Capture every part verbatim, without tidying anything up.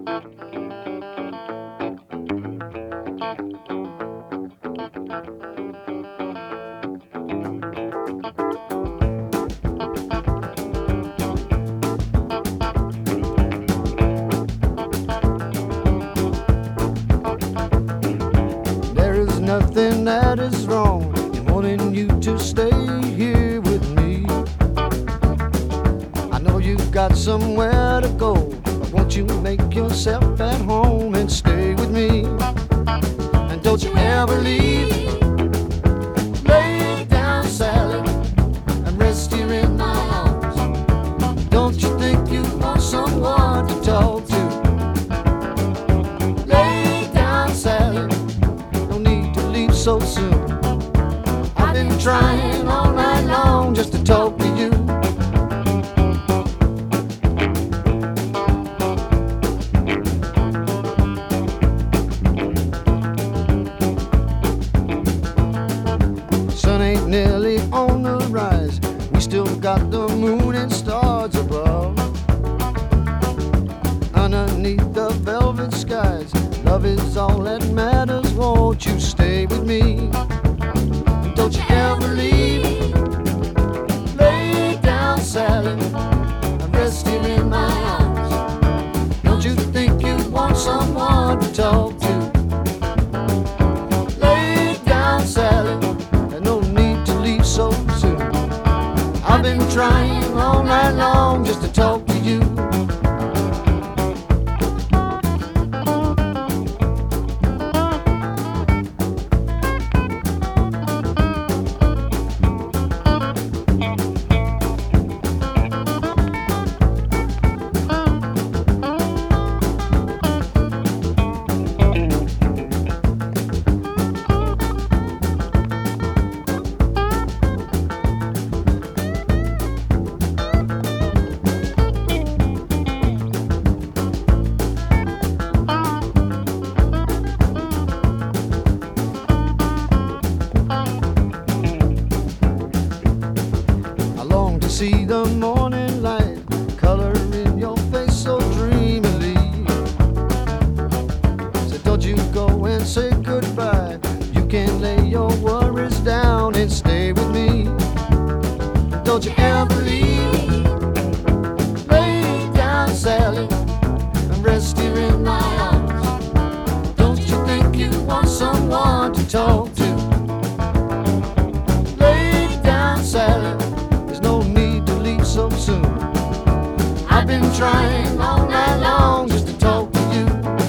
There is nothing that is wrong in wanting you to stay here with me. I know you've got somewhere to go, but won't you make yourself at home and stay with me? And don't you ever leave. Lay down, Sally, and rest here in my arms. Don't you think you want someone to talk to? Lay down, Sally, no need to leave so soon. I've been trying all night long just to talk to you. Sun ain't nearly on the rise, we still got the moon and stars above. Underneath the velvet skies, love is all that matters. Won't you stay with me? Don't you ever leave. Lay down, Sally, and rest here in my arms. Don't you think you want someone to talk to? Lay down, Sally, and no need to leave so soon. I've been trying all night long just to talk to you. See the morning light color in your face so dreamily. So don't you go and say goodbye. You can lay your worries down and stay with me. Don't you ever leave. Lay down, Sally, and rest here in my arms. Don't you think you want someone to talk to? Lay down, Sally, so soon. I've been trying all night long just to talk to you.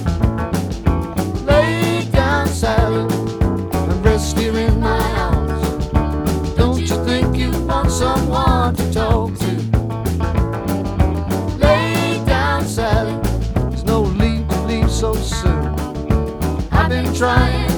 Lay down, Sally, and rest here in my arms. Don't you think you want someone to talk to? Lay down, Sally, there's no need to leave so soon. I've been trying